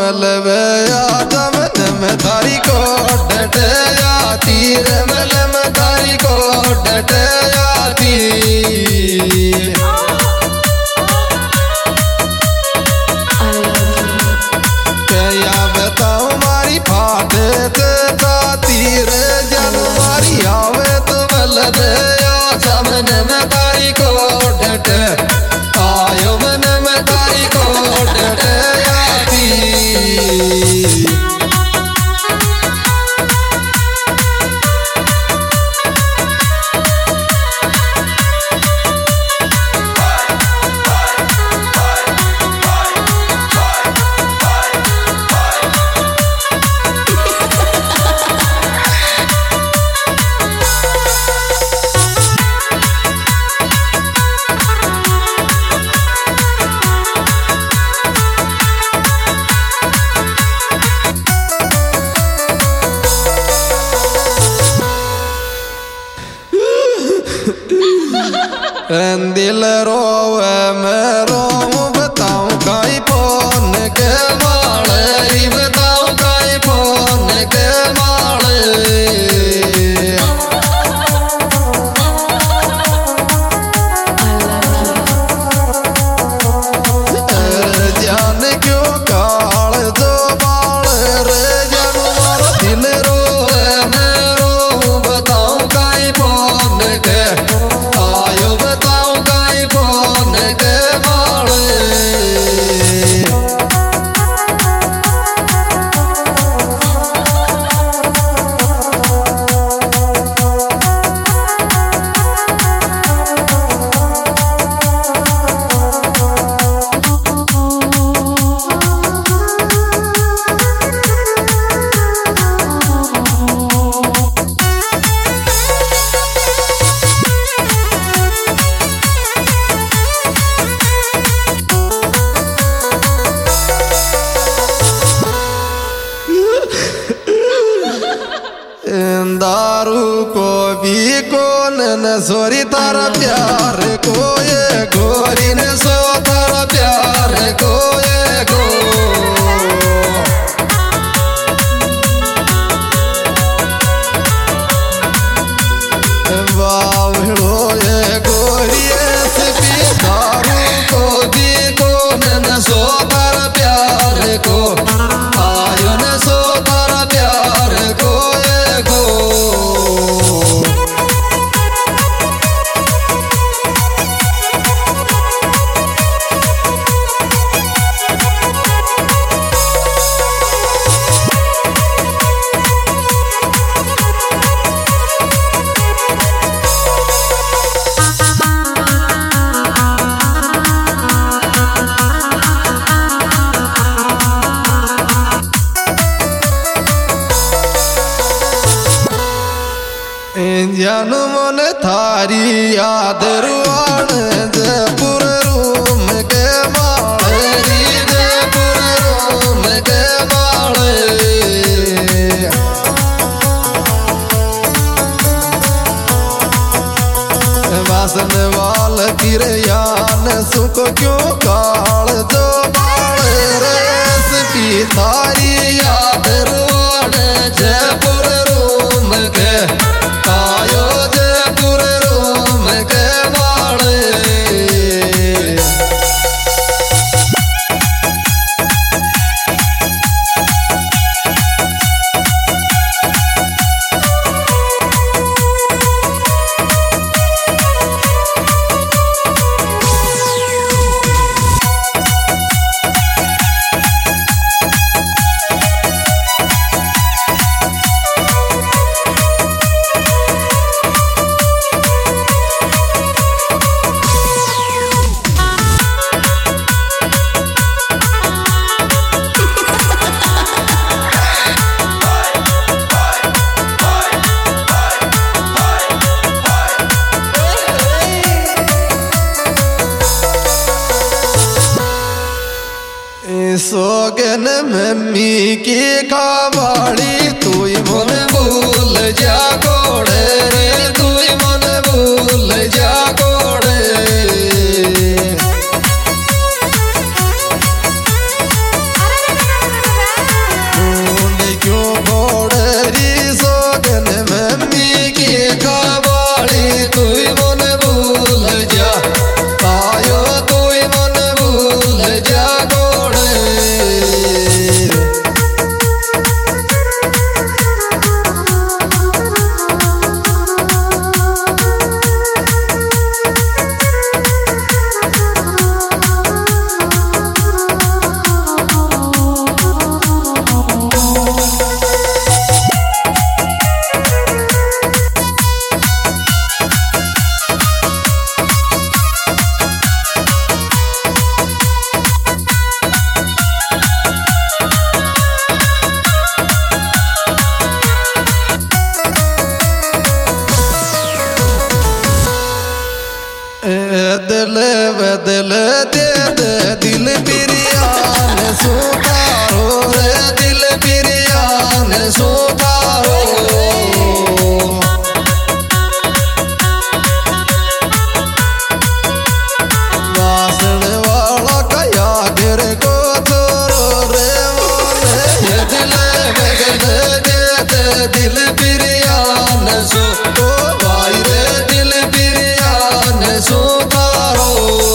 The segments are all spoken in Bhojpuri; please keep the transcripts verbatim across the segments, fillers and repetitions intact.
मलवे आदमन में तारी को डटे जाती रे मल में तारी को डटे जाती क्या बताऊं मारी फाटे ते जाती रे जन मारी आवे तो मल दे आदमन में तारी को डटे आयो मन में तारी को डटे दिल रोवे मैं रोऊं बताऊं काई फोन के माले बताऊं काई फोन के माले जान क्यों काल दो बाल रे जन मारो दिल रोवे मैं रोऊं बताऊं काई फोन के आयो बताऊं काई फोन के माले दारू को भी कौन न सोरी तारा प्यार को ये गोरी न सो तारा प्यार को ये गो बावड़ो ये गोरी ऐसे भी दारू को भी कौन न सो तारा प्यार को आयो न सो तारा प्यार को जन मन थारी याद रुआन जयपुर रूम के माले जयपुर रूम के माले वासन वाल तिर यान सुख क्यों काल जो बाले रेस की थारी याद रुआन जयपुर रूम के आयो जयपुर रूम के माले सोगन मम्मी की कावाड़ी तू मन भूल जा गोड़े रे तू मन भूल जा गोड़े सुधारो वासण वाला कया गिर को छोरो रे मोने ये दिल में गए दिल बिरियान सो ओ भाई रे दिल बिरियान सुधारो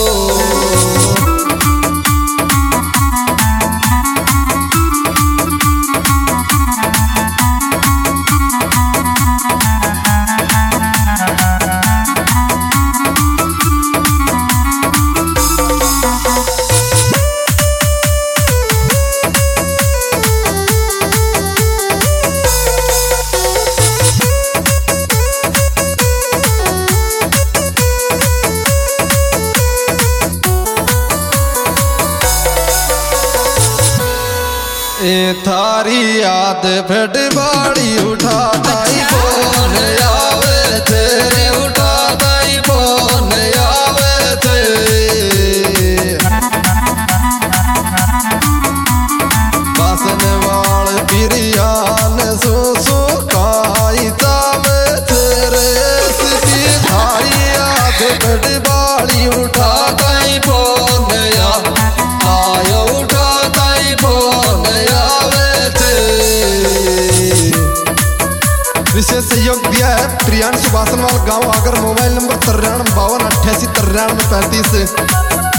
ए थारी याद फिट बाड़ी उठा दाई फोन आवे तेरे उठा दाई फोन आवे थे बासन वाल पिरियान सो सो काई तावे तेरे इसकी थारी याद फिट बाड़ी उठा दाई फोन आयो उठा दाई फोन विशेष सहयोग दिया है प्रियांशु बासनवाल गांव आगर मोबाइल नंबर तिरानवे बावन अट्ठासी तिरानवे पैंतीस।